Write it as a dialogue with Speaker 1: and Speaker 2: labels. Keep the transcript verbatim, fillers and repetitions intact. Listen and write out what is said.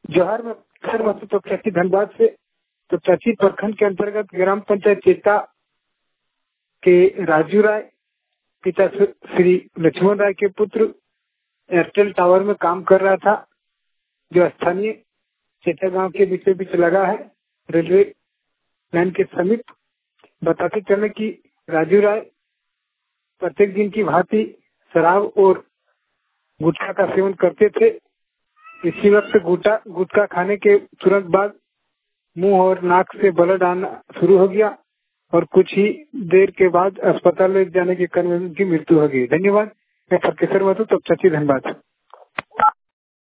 Speaker 1: जोहार में सर मतलब तो चाची धनबाद से। तो चाची प्रखंड के अंतर्गत ग्राम पंचायत चेता के राजू राय पिता श्री लक्ष्मण राय के पुत्र एयरटेल टावर में काम कर रहा था, जो स्थानीय चेता गांव के बीचों बीच लगा है, रेलवे लाइन के समीप। बताते चले कि राजू राय प्रत्येक दिन की भांति शराब और गुटखा का सेवन करते थे। इसी वक्त गुटखा गुटखा खाने के तुरंत बाद मुंह और नाक से ब्लड आना शुरू हो गया और कुछ ही देर के बाद अस्पताल ले जाने के क्रम में उनकी मृत्यु हो गई। धन्यवाद। मैं फरकेश्वर मधु, तो चाची धनबाद।